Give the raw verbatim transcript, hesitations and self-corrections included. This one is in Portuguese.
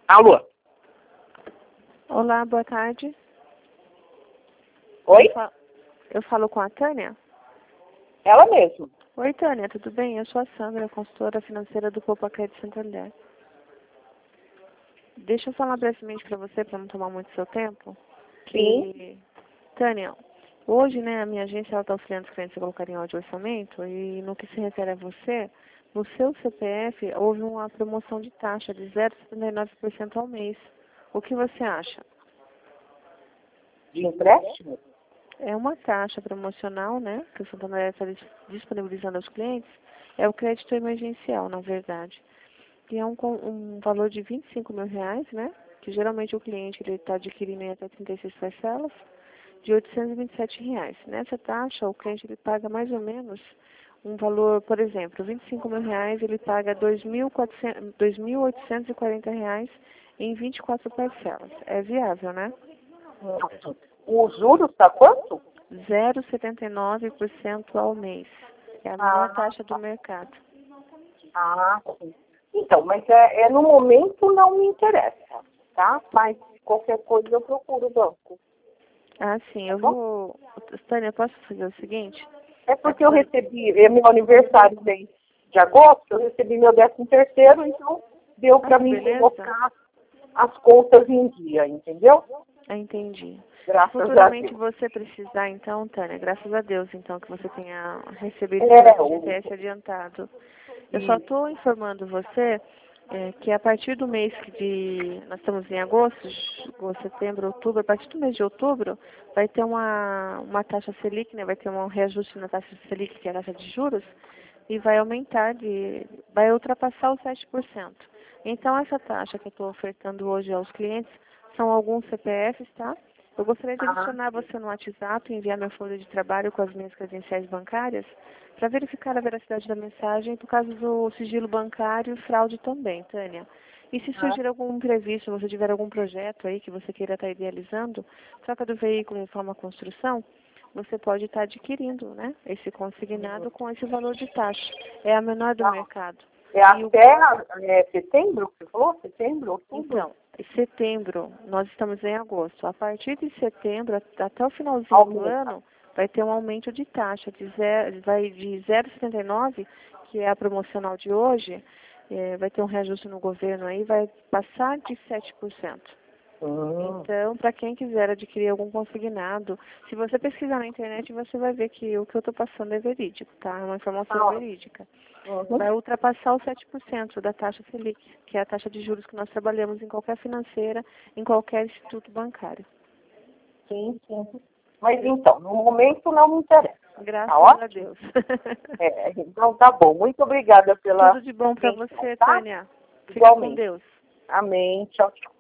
Alô? Olá, boa tarde. Oi? Eu falo, eu falo com a Tânia? Ela mesmo. Oi, Tânia, tudo bem? Eu sou a Sandra, consultora financeira do Poupa Crédito Santander. Deixa eu falar brevemente para você, para não tomar muito seu tempo. Sim. Que, Tânia, hoje, né, a minha agência está auxiliando os clientes a colocarem áudio orçamento e no que se refere a você, no seu C P F houve uma promoção de taxa de zero vírgula setenta e nove por cento ao mês. O que você acha? De empréstimo? É uma taxa promocional, né, que o Santander está disponibilizando aos clientes. É o crédito emergencial, na verdade. E é um, um valor de vinte e cinco mil reais, né, que geralmente o cliente está adquirindo em até trinta e seis parcelas, de oitocentos e vinte e sete reais. Nessa taxa, o cliente ele paga mais ou menos um valor, por exemplo, vinte e cinco mil reais, ele paga dois mil oitocentos e quarenta reais em vinte e quatro parcelas. É viável, né? O juros está quanto? zero vírgula setenta e nove por cento ao mês. É a menor Ah, taxa do mercado. Ah, sim. Então, mas é, é no momento não me interessa, tá? Mas qualquer coisa eu procuro o banco. Ah, sim, eu Tá bom? vou... Tânia, posso fazer o seguinte? É porque eu recebi, é meu aniversário mês de agosto, eu recebi meu décimo terceiro, então deu para Ah, que mim beleza. colocar as contas em dia, entendeu? Ah, entendi. Graças a Futuramente Deus. você precisar, então, Tânia, graças a Deus, então, que você tenha recebido É, seu o, F G T S adiantado. Eu só estou informando você é, que a partir do mês de... Nós estamos em agosto, agosto, setembro, outubro. A partir do mês de outubro vai ter uma, uma taxa Selic, né? Vai ter um reajuste na taxa Selic, que é a taxa de juros, e vai aumentar, de, vai ultrapassar os sete por cento. Então, essa taxa que eu estou ofertando hoje aos clientes são alguns C P Fs, tá? Eu gostaria de ah, adicionar você no WhatsApp e enviar minha folha de trabalho com as minhas credenciais bancárias para verificar a veracidade da mensagem por causa do sigilo bancário e fraude também, Tânia. E se ah, surgir algum imprevisto, você tiver algum projeto aí que você queira estar idealizando, troca do veículo em forma construção, você pode estar adquirindo, né, esse consignado com esse valor de taxa. É a menor do ah. mercado. É E o até é, setembro que você falou? Setembro? Outubro? Então, em setembro, nós estamos em agosto. A partir de setembro, at- até o finalzinho do Aumenta. ano, vai ter um aumento de taxa de zero, vai de zero vírgula setenta e nove, que é a promocional de hoje, eh, vai ter um reajuste no governo aí, vai passar de sete por cento. Hum. Então, para quem quiser adquirir algum consignado, se você pesquisar na internet, você vai ver que o que eu estou passando é verídico, tá? É uma informação Ah, verídica. uhum. Vai ultrapassar os sete por cento da taxa Selic, que é a taxa de juros que nós trabalhamos em qualquer financeira, em qualquer instituto bancário. Sim, sim. Mas então, no momento não me interessa. Tá Graças a ótimo? Deus. É, então tá bom. Muito obrigada pela Tudo de bom para atenção, você, tá? Tânia. Fica com Igualmente. Deus. Amém. Tchau, tchau.